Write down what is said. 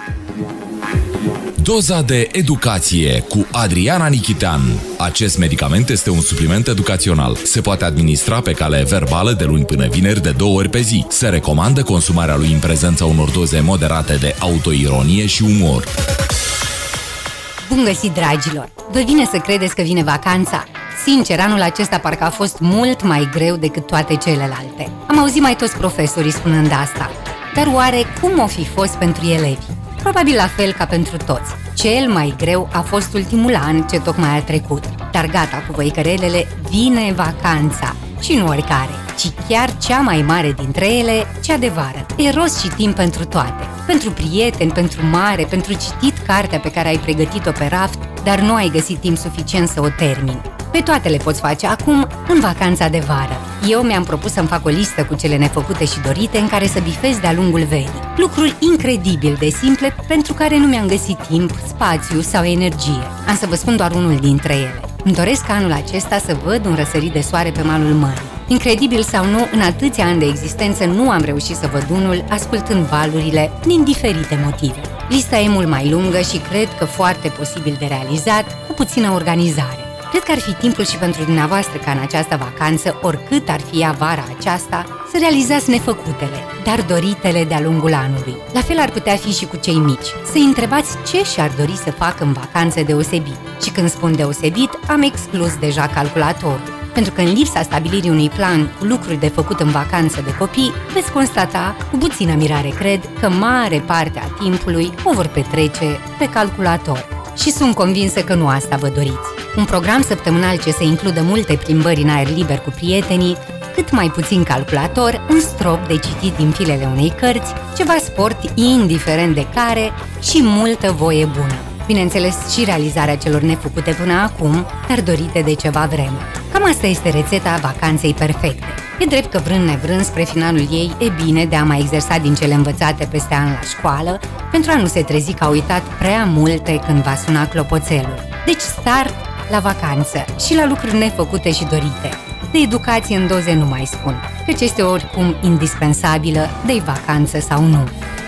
Doza de educație cu Adriana Nichitean. Acest medicament este un supliment educațional. Se poate administra pe cale verbală de luni până vineri de 2 ori pe zi. Se recomandă consumarea lui în prezența unor doze moderate de autoironie și umor. Bun găsit, dragilor! Vă vine să credeți că vine vacanța? Sincer, anul acesta parcă a fost mult mai greu decât toate celelalte. Am auzit mai toți profesorii spunând asta. Dar oare cum o fi fost pentru elevi? Probabil la fel ca pentru toți. Cel mai greu a fost ultimul an ce tocmai a trecut. Dar gata cu văicărelele, vine vacanța. Și nu oricare, ci chiar cea mai mare dintre ele, cea de vară. E rost și timp pentru toate. Pentru prieteni, pentru mare, pentru citit cartea pe care ai pregătit-o pe raft, dar nu ai găsit timp suficient să o termini. Pe toate le poți face acum, în vacanța de vară. Eu mi-am propus să-mi fac o listă cu cele nefăcute și dorite în care să bifez de-a lungul verii. Lucruri incredibil de simple pentru care nu mi-am găsit timp, spațiu sau energie. Am să vă spun doar unul dintre ele. Îmi doresc anul acesta să văd un răsărit de soare pe malul mării. Incredibil sau nu, în atâția ani de existență nu am reușit să văd unul ascultând valurile din diferite motive. Lista e mult mai lungă și cred că foarte posibil de realizat, cu puțină organizare. Cred că ar fi timpul și pentru dumneavoastră ca în această vacanță, oricât ar fi ea vara aceasta, să realizați nefăcutele, dar doritele de-a lungul anului. La fel ar putea fi și cu cei mici. Să-i întrebați ce și-ar dori să facă în vacanță deosebit. Și când spun deosebit, am exclus deja calculatorul. Pentru că în lipsa stabilirii unui plan cu lucruri de făcut în vacanță de copii, veți constata, cu puțină mirare cred, că mare parte a timpului o vor petrece pe calculator. Și sunt convinsă că nu asta vă doriți. Un program săptămânal ce să includă multe plimbări în aer liber cu prietenii, cât mai puțin calculator, un strop de citit din filele unei cărți, ceva sport indiferent de care și multă voie bună. Bineînțeles, și realizarea celor nefăcute până acum, dar dorite de ceva vreme. Cam asta este rețeta vacanței perfecte. E drept că vrând nevrând spre finalul ei e bine de a mai exersa din cele învățate peste an la școală, pentru a nu se trezi că a uitat prea multe când va suna clopoțelul. Deci start la vacanță și la lucruri nefăcute și dorite. De educație în doze nu mai spun, căci este oricum indispensabilă, de-i vacanță sau nu.